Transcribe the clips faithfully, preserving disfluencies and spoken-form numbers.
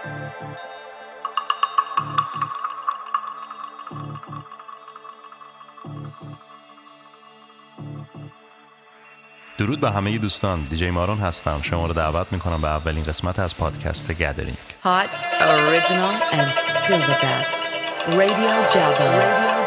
درود به همه دوستان، دیجی مارون هستم. شما رو دعوت میکنم به اولین قسمت از پادکست گدرینگ. Hot, original and still the best. Radio Java. Radio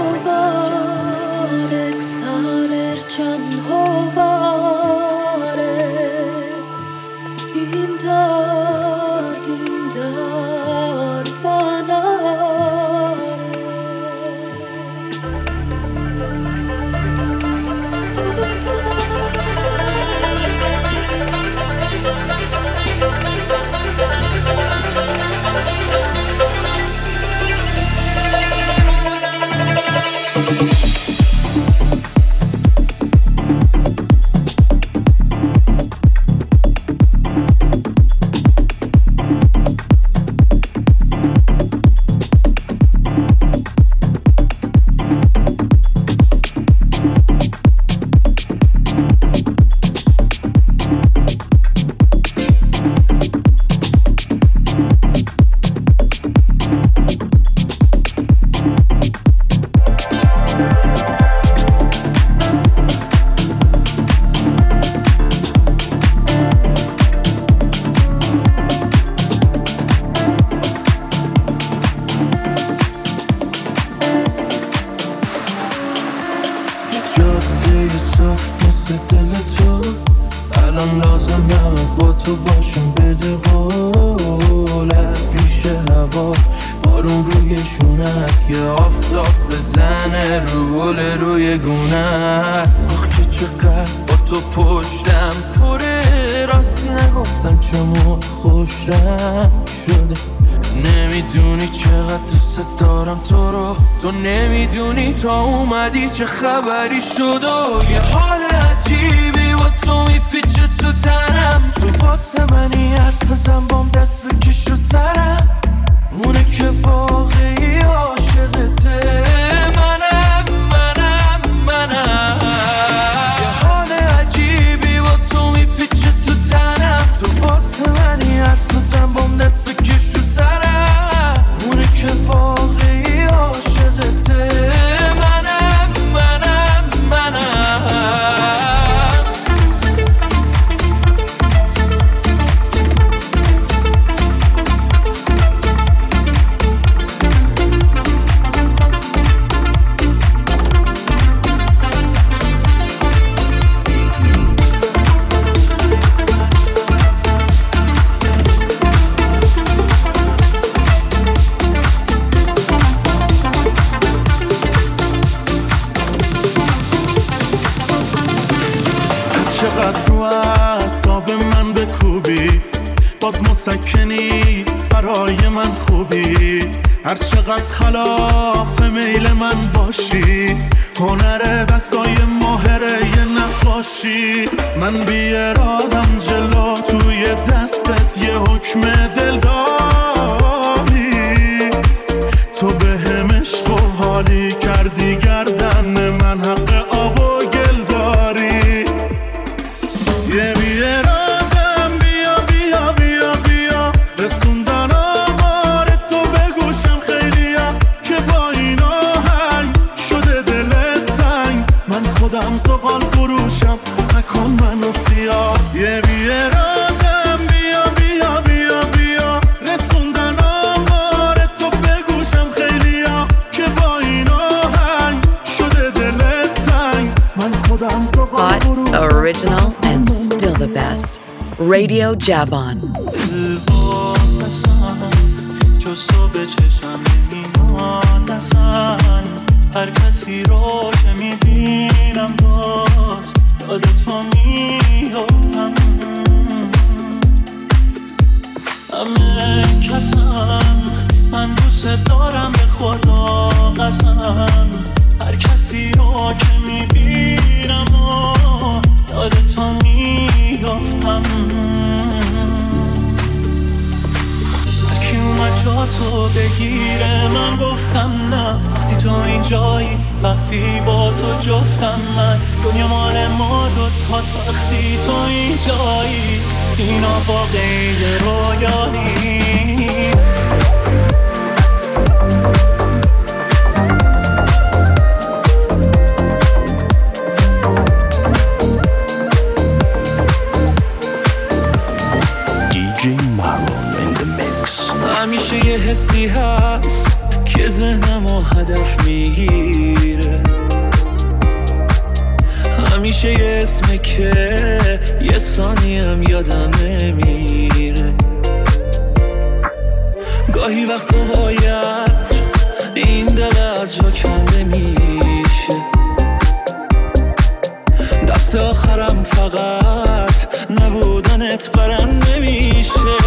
چه خبری شد و یه حال عجیبی با تو میپیچه تو تنم. تو واسه منی حرف بزن بام دست بکش رو سرم. اونه که واقعی عاشقته منم منم منم. یه حال عجیبی با تو میپیچه تو تنم. تو واسه منی حرف بزن بام دست بکش رو سرم. اونه که واقعی عاشقته مسکنی برای من خوبی. هر چقدر خلاف میل من باشی. هنر دستای ماهره یه نقاشی. من بی ارادم جلو توی دستت یه حکم دل داری. تو به هم عشق و حالی کردی گردن من حق آب و گل داری. یه بی ارادم خودم زغال فروشم نکن منو سیاه. یه بی ارادم بیا بیا بیا بیا رسوندن آمار تو بگوشم خیلیا که با این آهنگ شده دلت تنگ. من خودم زغال فروشم. Hot, original and still the best. Radio Javon. جز تو به چشم نمیمان اصلا. هر کسی رو که میبینم باز یاد تو میافتم. همه کسم من دوست دارم به خدا قسم. هر کسی رو که میبینم یاد تو میافتم. کی اومد جا تو بگیره من گفتم نه. وقتی تو اینجایی وقتی با تو جفتم من. دنیا مال ما دوتاست وقتی تو اینجایی. اینا واقعی رویا نیست. دی جی Maron in the mix. همیشه یه حسی هست که ذهنمو هدف میگیره، همیشه یه اسمه که یه ثانیم یادم نمیره. گاهی وقتا باید این دل از جا کنده میشه، دست آخرم فقط نبودنت برم نمیشه.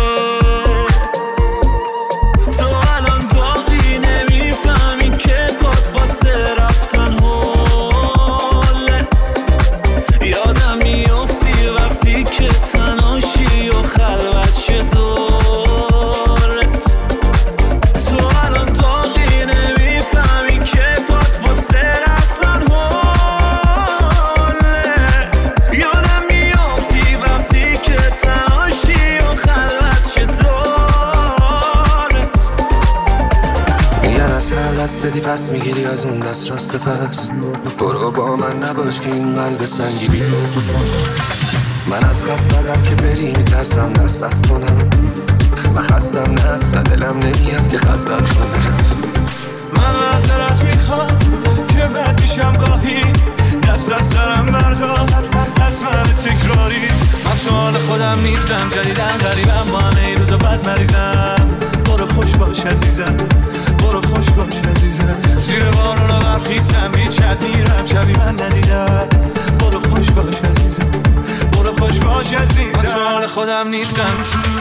تو الان باقی نمیفهمی که پات واسه رفتن هوله، یادم میافتی وقتی که تناشی و خلوت شه دورت. تو الان باقی نمیفهمی که پات واسه رفتن هوله، یادم میافتی وقتی که تناشی و خلوت شه دورت. میگن از هر دست بدی پس میگیری از اون دست راست پس، برو با من نباش که این قلب سنگی بی من از خست بدم که بری میترسم دست دست کنم و خستم نه اصلا دلم نمیاد که خستم کنم. من از رست میخوام که بد میشم گاهی، دست از سرم بردار از من تکراری. من تو حال خودم نیستم، جدیدن غریبم، با همه ای روز بد مریضم. برو خوش باش عزیزم، برو خوش باش عزیزم. زیر بارون و برخیستم بیچت میرم شبی من ندیدم. برو خوش باش عزیزم، برو خوش باش عزیزم. من تو حال خودم نیستم.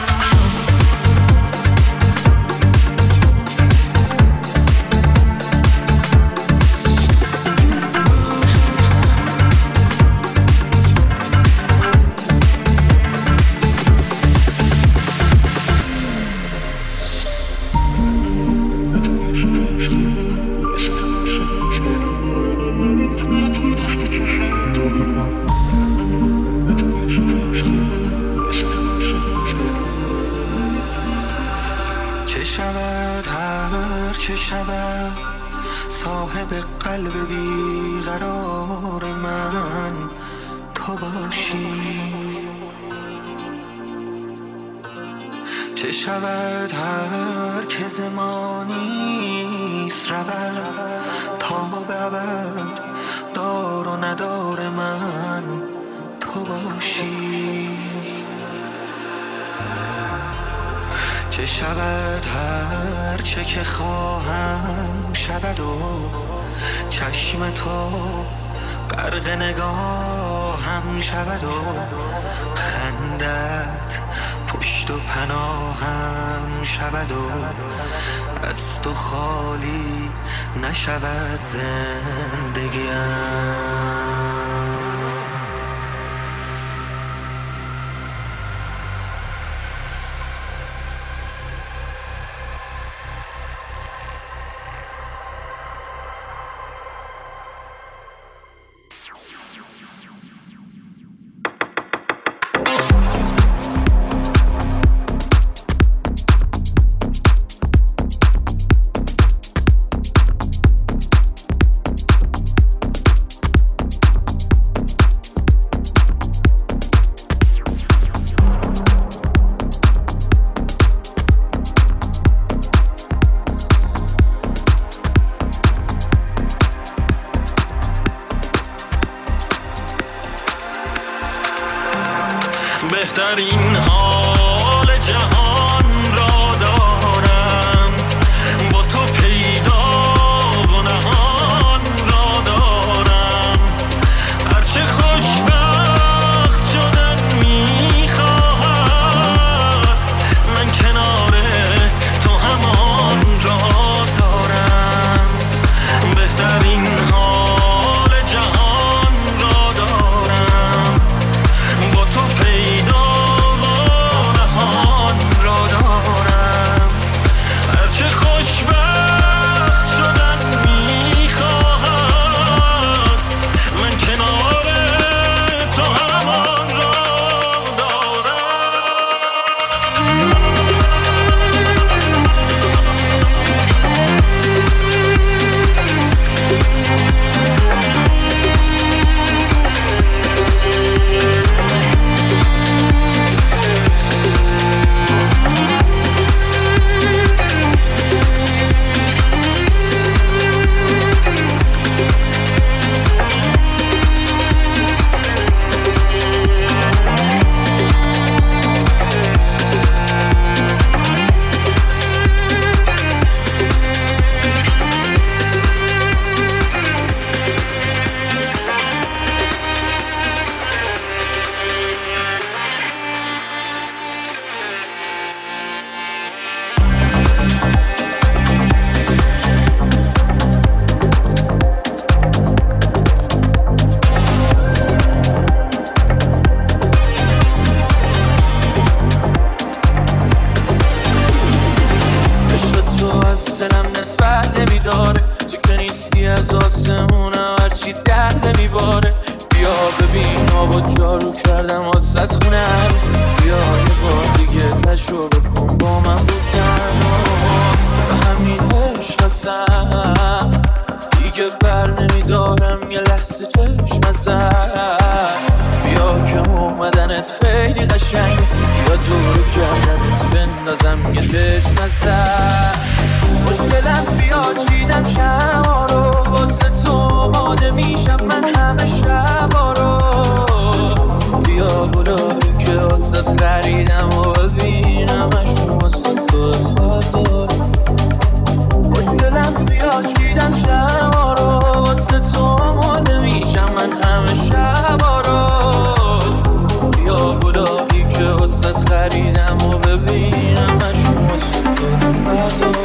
صاحب قلب بیقرار من تو باشی، چه شود هر که زمانیست رود تا به ابد دار و ندار من تو باشی. چه شود هر چه که خواهم شود و چشم تو غرق نگاهم شود و خندت پشت و پناهم شود و از تو خالی نشود زندگیم. بهترین حال جهان را دارم، با تو پیدا و نهان را دارم. هرچه خوشبخت شدن میخواهد من کنار تو همان را دارم. بهترین حال جهان را دارم، با تو پیدا و زیادی درد میباره. بیا ببین آبا جارو کردم واسط خونه رو. بیا یه بار دیگه تجربه کن با من بودن و همین عشق هستم دیگه بر نمیدارم یه لحظه چشم ازت. بیا که اومدنت خیلی قشنگ، بیا دور گردنت بندازم یه چشم ازت. مشکلم بیا چیدم شما رو واسه تو آماده میشم من همه شبا رو. بیا گلایی که واسه خریدم و ببینمش واسه تو خاطر. مشکلم بیا چیدم شما رو واسه تو آماده میشم من همه شبا رو. بیا گلایی که واسه خریدم و ببینمش واسه تو خاطر.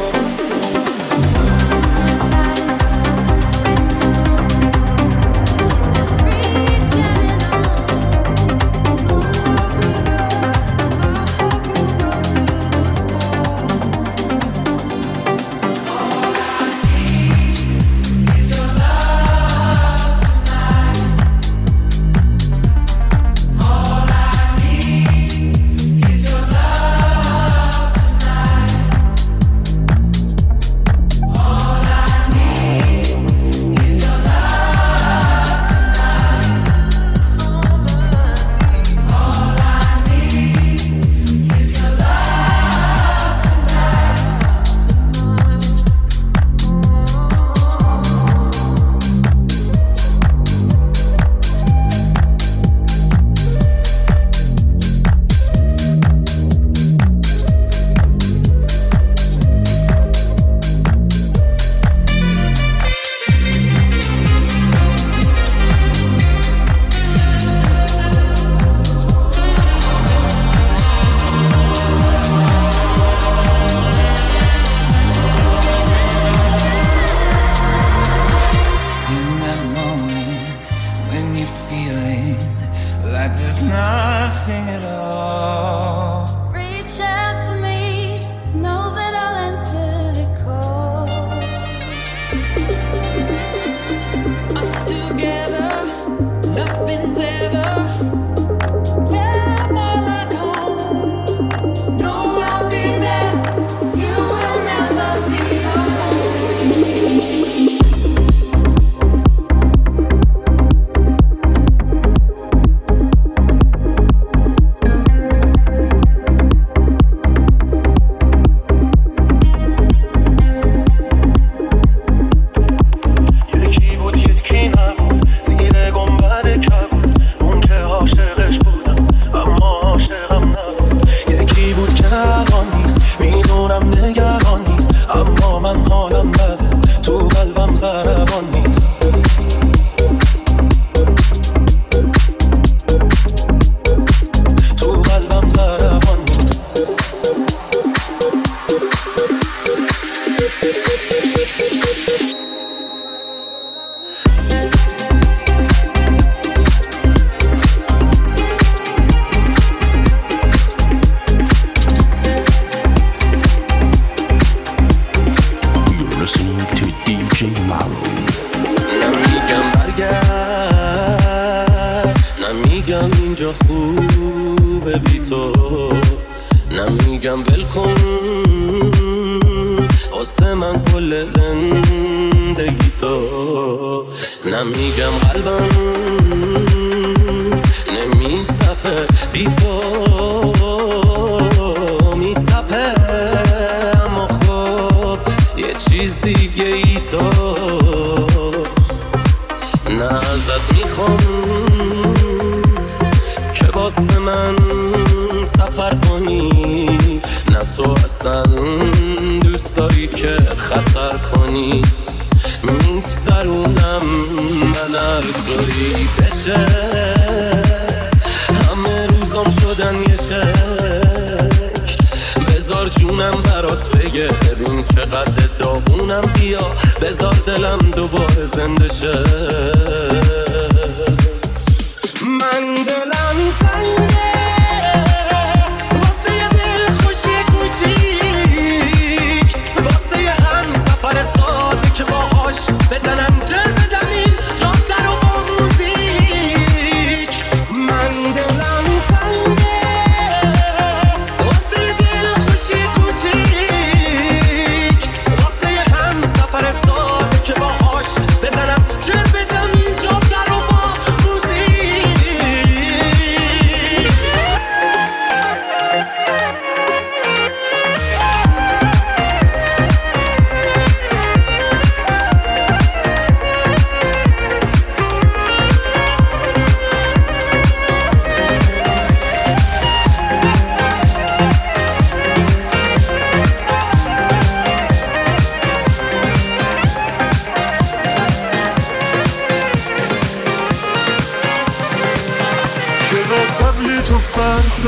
بزنم جر بدمین جان در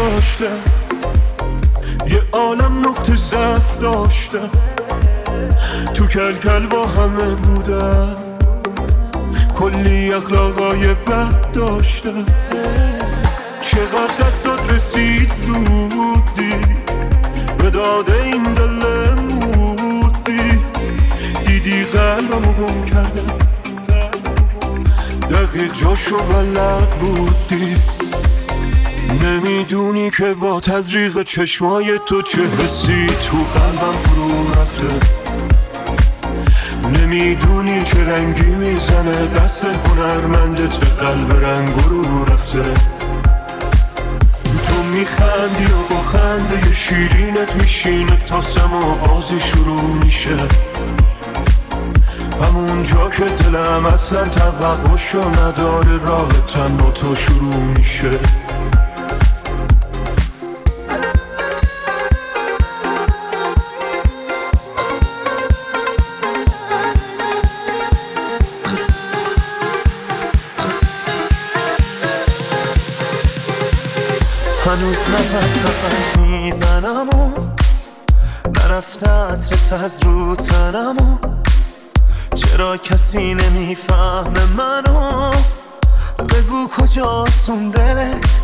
داشتم، یه عالم نقطه ضعف داشتم، تو کلکل با همه بودم، کلی اخلاقای بد داشتم. چقدر دستات رسید زودی به داده این دل مودی، دیدی قلبمو گم کردم، دقیق جاشو بلد بودی. نمیدونی که با تزریق چشمای تو چه حسی تو قلبم فرو رفته، نمیدونی چه رنگی میزنه دست هنرمندت به قلب رنگ رو رفته. تو میخندی و با خنده شیرینت میشینه تا سما بازی شروع میشه، همون جا که دلم اصلا توقعشو نداره راه تنها تو شروع میشه. هنوز نفس نفس میزنم و نرفته عطرت از رو تنم و چرا کسی نمیفهمه منو، بگو کجاست اون دلت،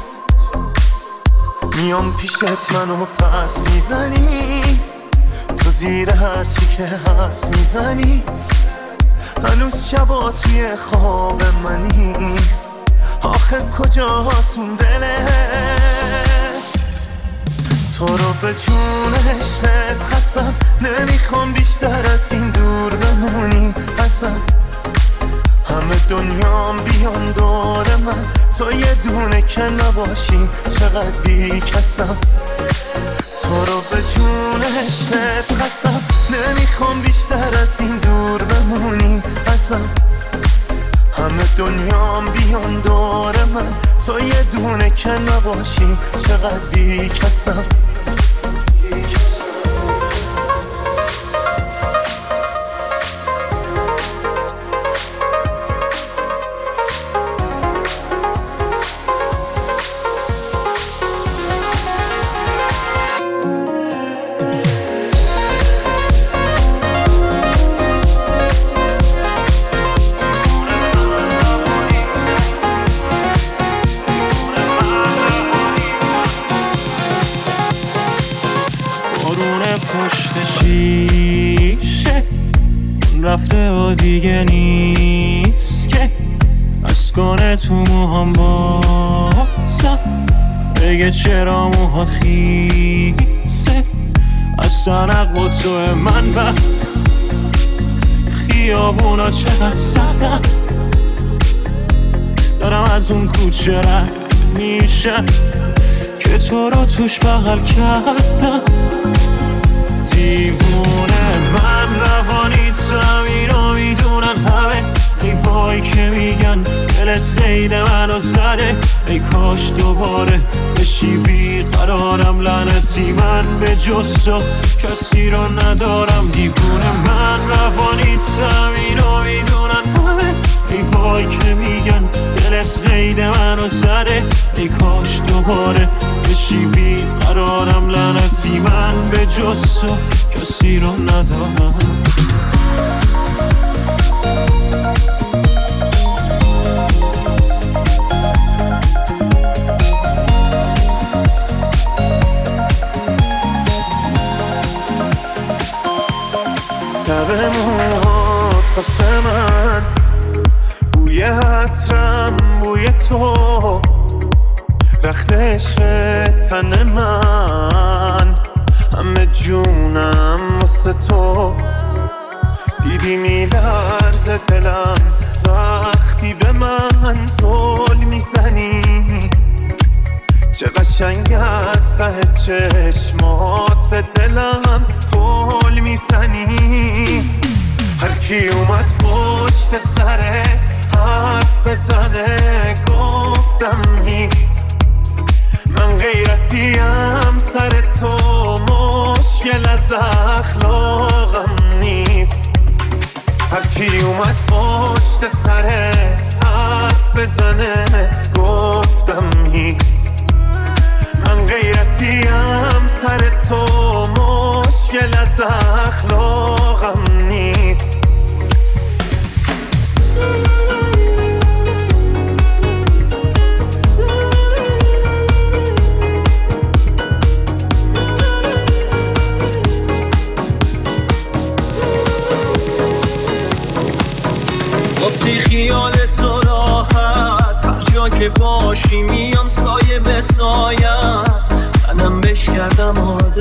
میام پیشت منو پس میزنی، تو زیر هرچی که هست میزنی، هنوز شبا توی خواب منی، آخه کجاست اون دلت. تو رو به جون عشقت خستم، نمیخوام بیشتر از این دور بمونی ازم، همه دنیام بیان دور من، تو یه دونه که نباشی چقدر بی کسم. تو رو به جون عشقت خستم، نمیخوام بیشتر از این دور بمونی ازم، همه دنیام بیان دور من، تو یه دونه که نباشی چقدر بی کسم. رفته و دیگه نیست که از کنه تو موهام بازم، بگه چرا موهات خیسه از تنق و تو من، بعد خیابونا چقدر سردم، دارم از اون کوچه رد میشم که تو رو توش بغل کردم. دیوونه من روانی زمینو میدونن همه، دیوایی که میگن دلت قید منو زده، ای کاش دوباره بشی بیقرارم، لعنتی من به جز تو کسی رو ندارم. دیوونه من روانی زمینو میدونن همه، دیوایی که میگن دلت قید منو زده، ای کاش دوباره بشی بیقرارم، لعنتی من به جز تو کسی رو ندارم. لبه موهات واسه من، بوی عطرم بوی تو، رختش تن من، همه جونم واسه تو. دیدی میلرزه دلم وقتی به من زل میزنی، چه قشنگ از ته چشمات به دلم پل میزنی. هر کی اومد پشت سرت حرف بزنه گفتم نیست، من غیرتیم سر تو، مشکل از اخلاقم نیست. هر کی اومد پشت سرت حرف بزنه گفتم نیست، من غیرتیم بدیم سر تو مشکل از اخلاقم نیست. گفتی خیال تو راحت، هر جا که باشی میام سایه به سایت، منم بش کردم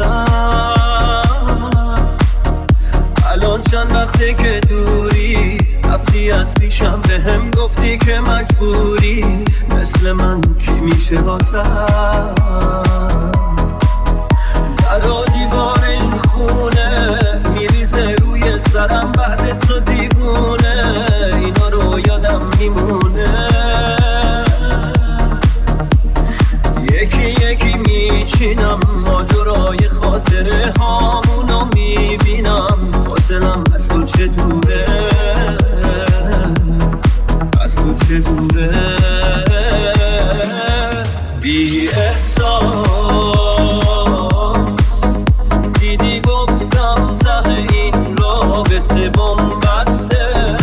آدم. الان چند وقته که دوری، رفتی از پیشم به هم گفتی که مجبوری، مثل من کی میشه واسم؟ در و دیوار این خونه میریزه روی سرم، بعد تو دیوونه اینا رو یادم میمونه. یکی یکی میچینم ماجرای خاطره هامونو میبینم، فاصلم از تو چه دوره، از تو چه دوره. بی احساس دیدی گفتم ته این رابطه بنبسته،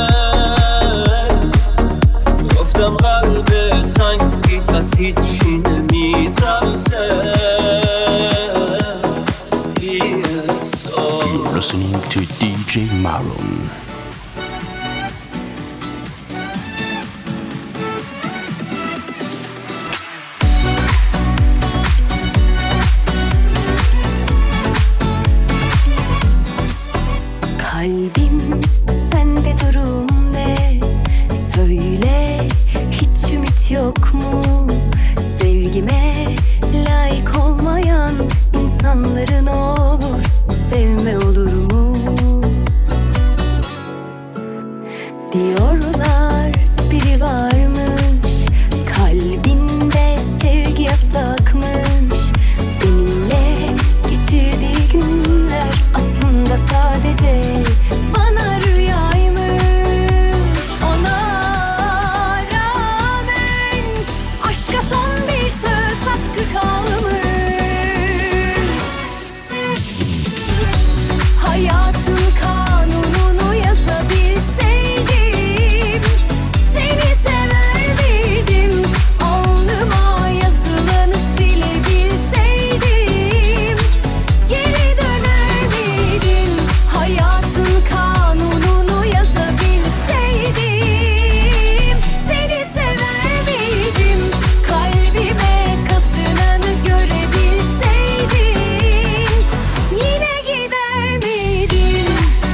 گفتم قلب سنگیت از هیچی نمیترسه. بی احساس. You're listening to دی جی Maroon. Kalbim sende durum ne? Söyle hiç ümit yok mu? Sevgime layık olmayan insanların olur, sevme olur mu? Diyorlar biri varmış, kalbinde sevgi yasakmış. Benimle geçirdiği günler aslında sadece bana rüyaymış. Ona rağmen aşka son bir söz hakkı kalmış. Hayatın kanununu yazabilseydim, seni sever miydim? Alnıma yazılanı silebilseydim, geri döner miydin? Hayatın kanununu yazabilseydim, seni sever miydim? Kalbime kasınanı görebilseydim, yine gider miydin?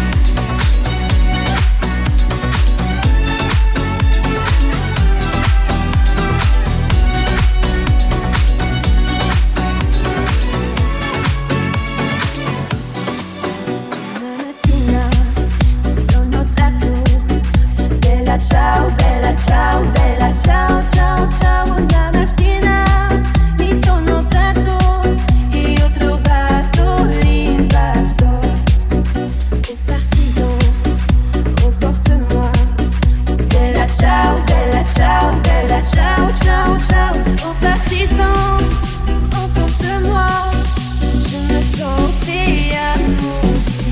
Sono stato bella ciao, bella ciao, bella ciao, ciao, ciao. Una mattina mi sono alzato e ho trovato l'invasor. Oh partisan, emporte-moi. Bella ciao, bella ciao, bella ciao, ciao, ciao. Oh partisan, emporte-moi. Je me sentais amour.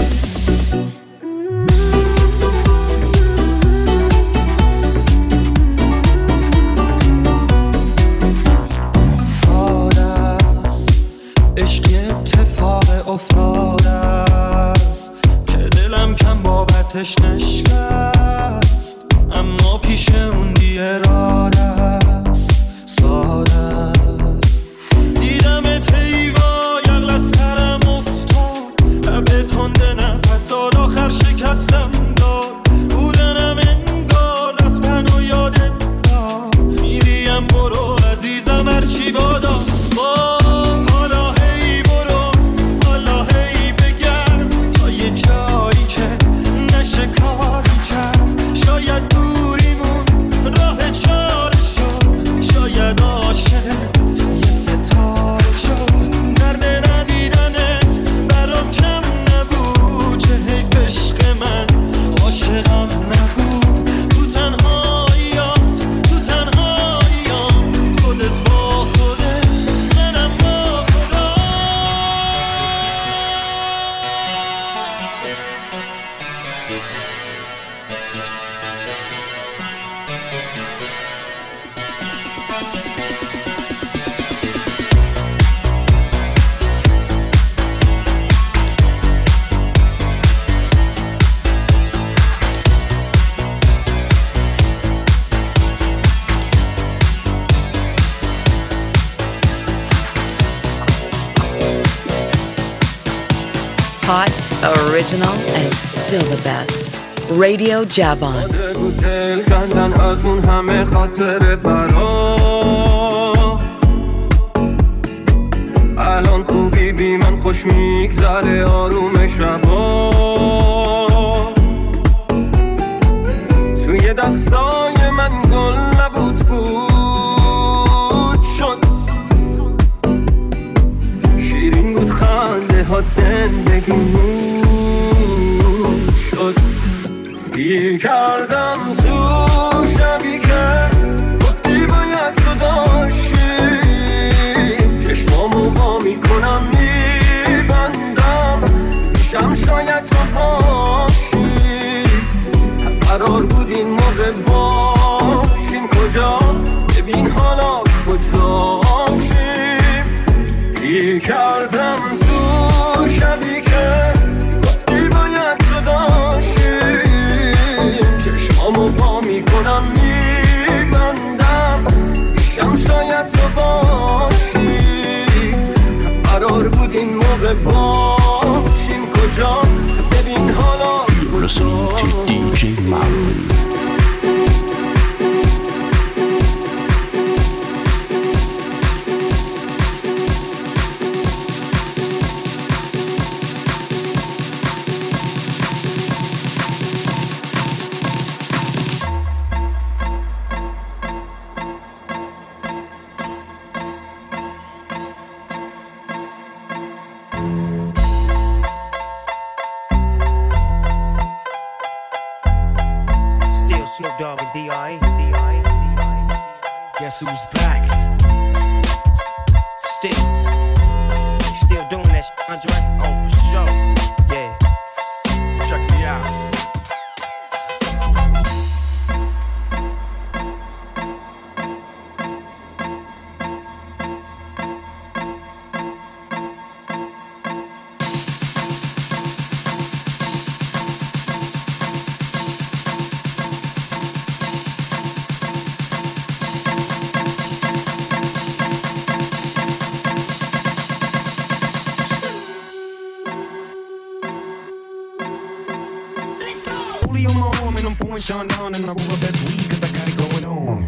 ساده است عشق یه اتفاق افتاده است که دلم کم بابتش نشکست، اما پیش اون بی اراده است. ساده است دیدمت حیوا یقل از سرم افتاد، لبه تنده نفسات آخر شکستم داد. بودنم انگار رفتن و یادت داد، میریم برو عزیزم هرچی بادا. حالا هی برو، حالا هی بگرد تا یه جایی که نشه کاری کرد. شاید دوریمون راه چاره Hot, original, and still the best. Radio Javon. دل کندن از اون همه خاطر برات. الان خوبی بی من خوش میگذره آروم شبا. توی دستای من گل نبود بود شد. شیرین بود خنده ها زندگی مود شد. گیر کردم تو شبی که گفتی باید جداشی. چشمامو وا میکنم میبندم میشم شاید تو باشی. قرار بود این موقع باشیم کجا ببین حالا کجاشیم. گیر کردم تو شبی که گفتی باید جداشی. چشمامو وا میکنم میبندم میشم شاید تو باشی. قرار بود این موقع باشیم کجا ببین حالا listening to دی جی Maroon. Snoop Dogg and D R E. Guess who's back? Still, still doing that shit, Andre? Oh, for sure. Yeah. Check me out. On my arm and I'm pouring Sean down and I roll the best weed cause I got it going on.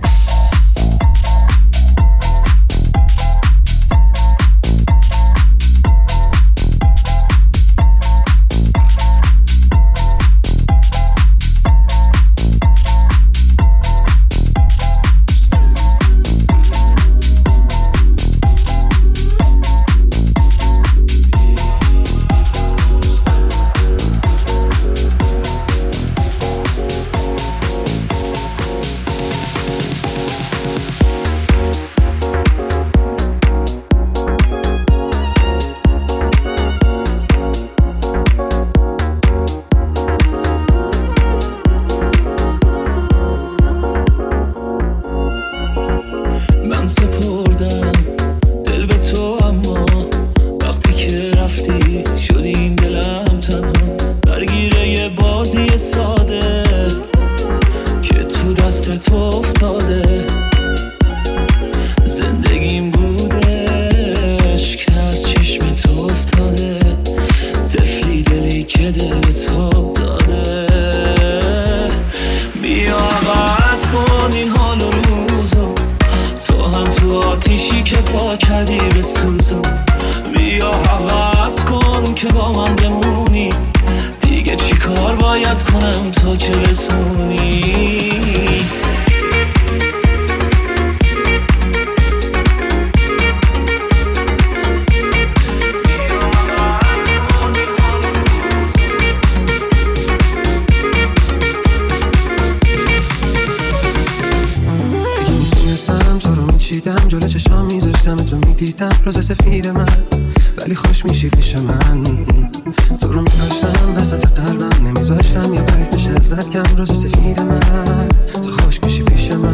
روز سفید من ولی خوش میشی پیش من. تو رو میداشتم وسط قلبم نمیذاشتم یا برگ بشه ازت کم. روز سفید من تو خوش میشی پیش من.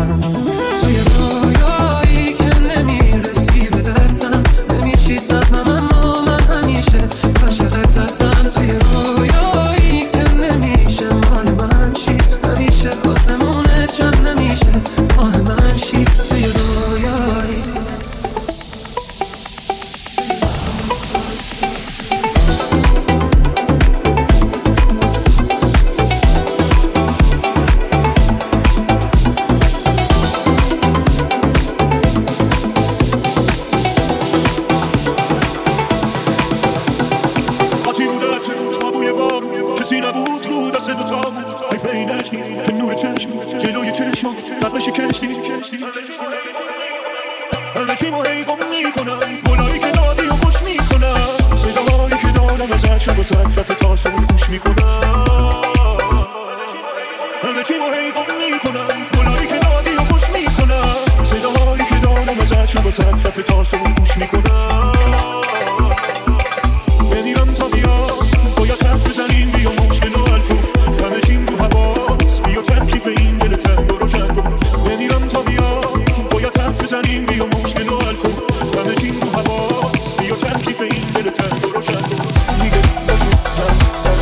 توی رویایی که نمیرسی به دستم نمیشی سهمم اما من همیشه عاشقت هستم. توی رویایی که نمیشه مال من شی همیشه آسمونت چند نمیشه ماه من شی. توی رویایی نظرشو با صد دفعه تاسمون گوش میکنم همه چی رو هی گم میکنم گلایی که دادی و خوش میکنم صداهایی که دادم ازشو با صد دفعه تاسمون گوش میکنم بمیرم تا بیام باید حرف بزنیم بیا مشکل و حل کن همه چیم رو حواس بیا تکلیف این دل تنگ رو روشن کن بمیرم تا بیام باید حرف بزنیم بیا مشکل و حل کن همه چیم رو حواس بیا تکلیف این دل تنگ رو روشن کن دیگه باشو زن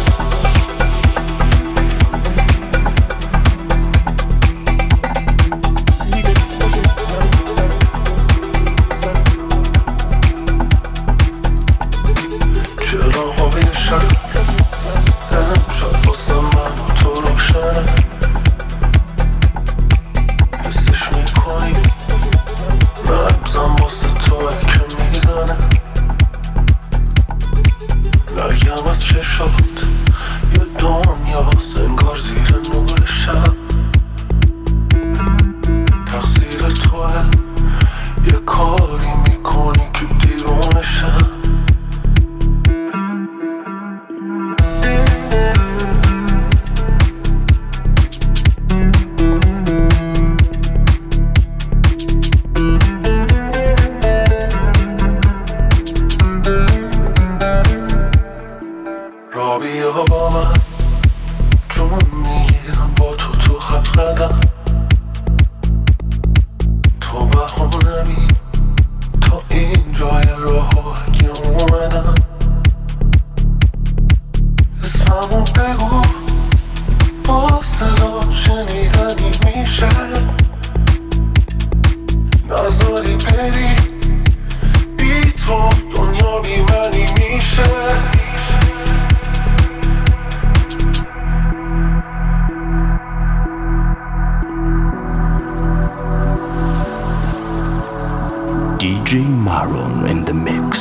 D J Maron in the mix.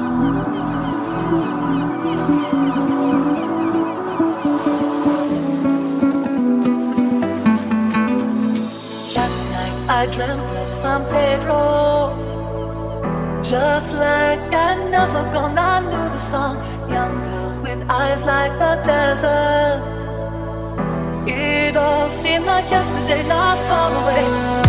Last night I dreamt of San Pedro. Just like I'd never gone, I knew the song. Young girl with eyes like the desert. It all seemed like yesterday, not far away.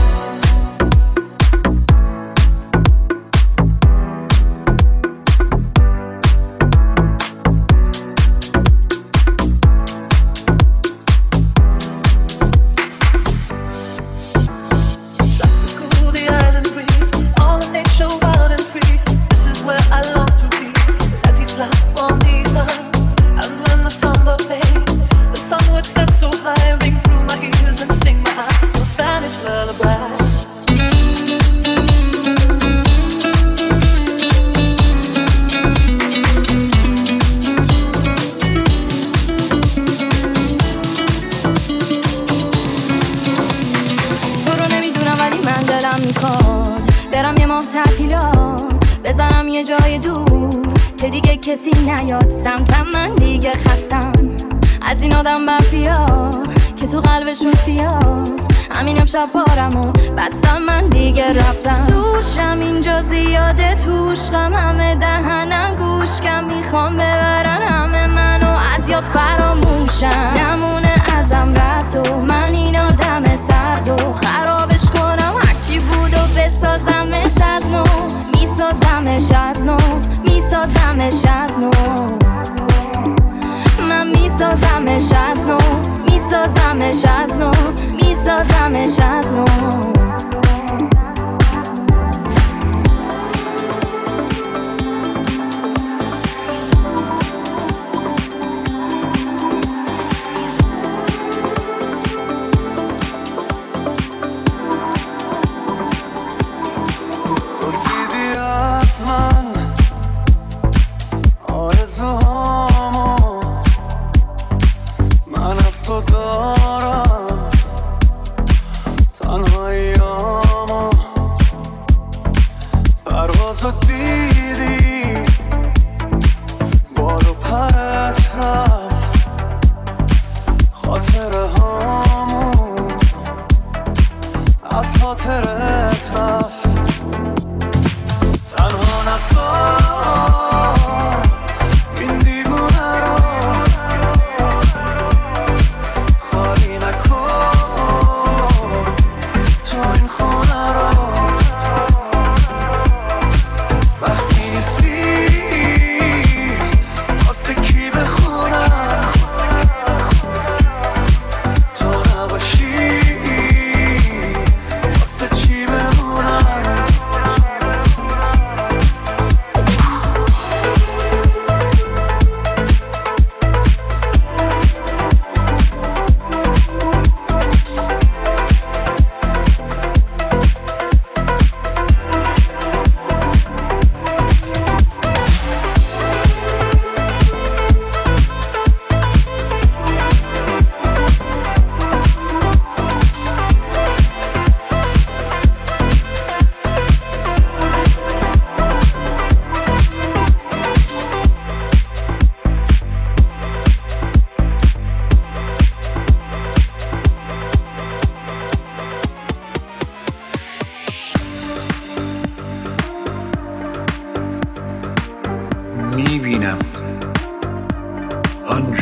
کسی نیاد سمتم من دیگه خستم از این آدم مافیا که تو قلبشون سیاست همین امشب بارم و بستم من دیگه رفتم دوشم اینجا زیاده توش غم همه دهنم گوشکم میخوام ببرن همه منو از یاد فراموشم نمونه ازم رد و من این آدم سرد و خرابش کنم هرچی بود و بسازمش از نو میسازمش از نو میسازمش از نو من میسازمش از نو میسازمش از نو میسازمش از نو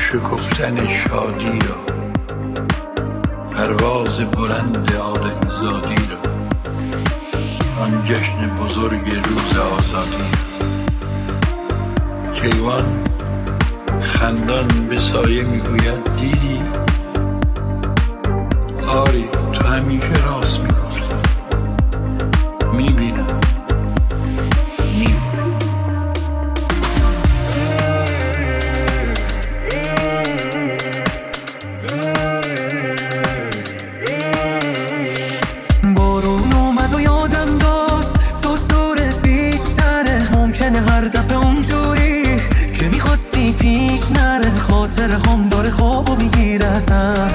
شکفتن شادی را، پرواز بلند آدمیزادی را، آن جشن بزرگ روز آزادی را. کیوان خندان به سایه میگوید دیدی؟ آری تو همیشه راست میگفتی. میبینم بارون اومد و یادم داد تو سورت بیشتره، ممکنه هر دفعه اونجوری که میخواستی پیش نره، خاطر هم داره خوابو میگیره ازم.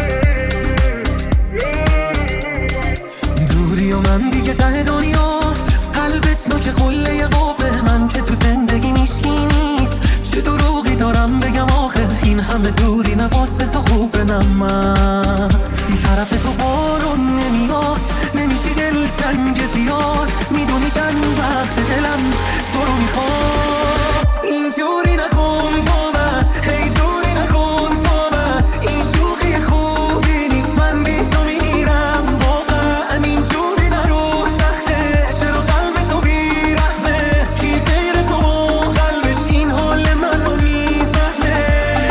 دوری و من دیگه ته دنیا، قلبت نوک قله قوه، من که تو زندگی میشکی نیست، چه دروغی دارم بگم آخه، این همه دوری نواسه تو خوبه. نه من این طرف تو بارون نمیاد، نمیشی دل تنگ زیاد، میدونی چند وقت دلم تو رو میخواد. اینجوری نکن با من، هی دوری نکن با من، این شوخی خوبی نیست، من بی تو میرم واقعا. اینجوری نرو سخته، چرا قلب تو بیرحمه، کی غیر تو قلبش این حال من رو میفهمه.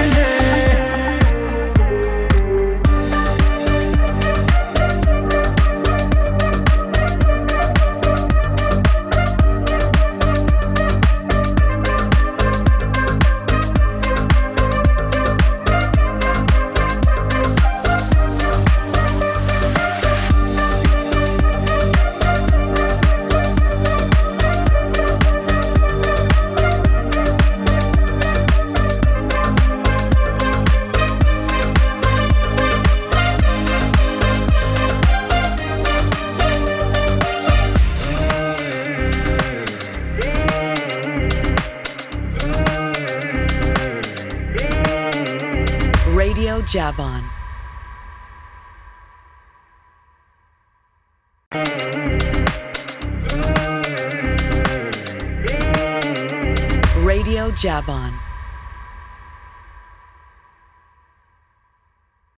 Radio Javon. Radio Javon.